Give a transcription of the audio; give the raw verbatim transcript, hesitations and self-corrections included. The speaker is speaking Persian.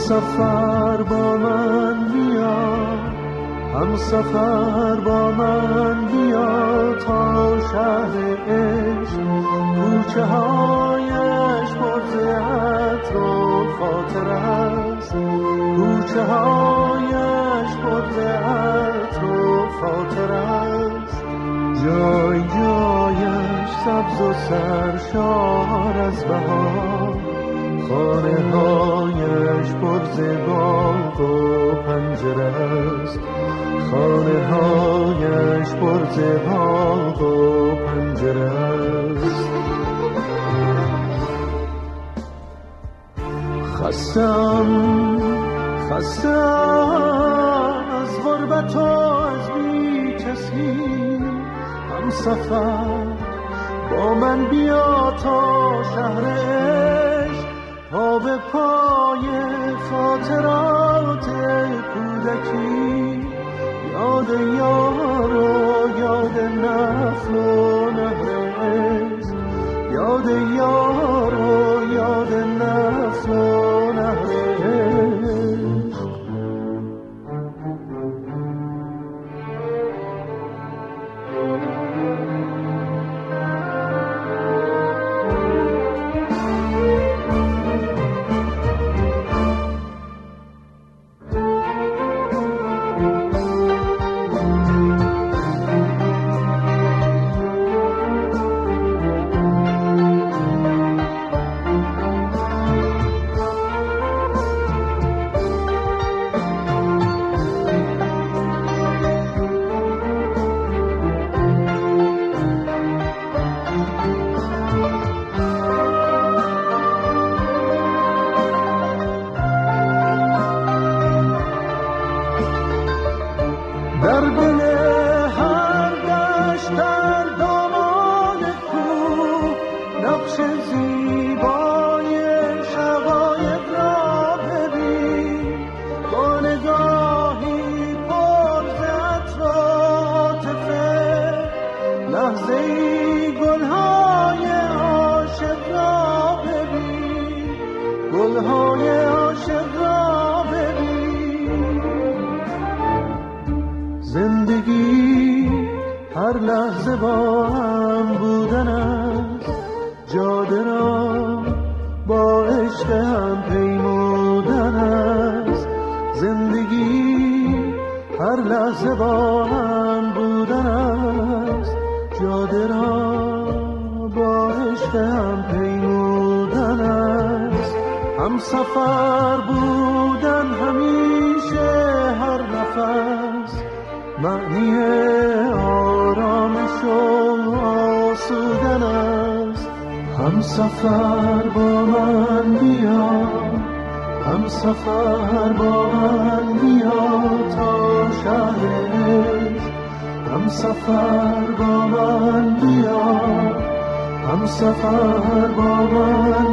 سفر با من بیا، هم سفر با من بیا تا شهر عشق، کوچه هایش پر ز عطر و خاطر است، کوچه هایش پر ز عطر و خاطر است، جای جایش سبز و سرشار از بهار، خانه هایش پر ز باغ و پنجره است، خانه هایش پر ز باغ و پنجره است. خستم خستم از غربت و از بی کسی، هم سفر با من بیا تا شهر عشق، پا به پای خاطرات کودکی، یاد یار و یاد نفل و نهر عشق، یاد یار و یاد نفل و نهر عشق. در دل هر دشت در دامان کوه، نقش زیبای شقایق را ببین، با نگاهی پر ز عطر و عاطفه، لحظه ای گلهای عاشق را ببین، گلهای عاشق را ببین. زندگی هر لحظه با هم بودن است، جاده را با عشق هم پیمودن است، زندگی هر لحظه با هم بودن است، جاده را با عشق هم پیمودن است، هم سفر بودن همیشه هر نفس، معنی آرامش و آسودن است. هم سفر با من بیا، هم سفر با من بیا تا شهر عشق، هم سفر با من بیا، هم سفر با من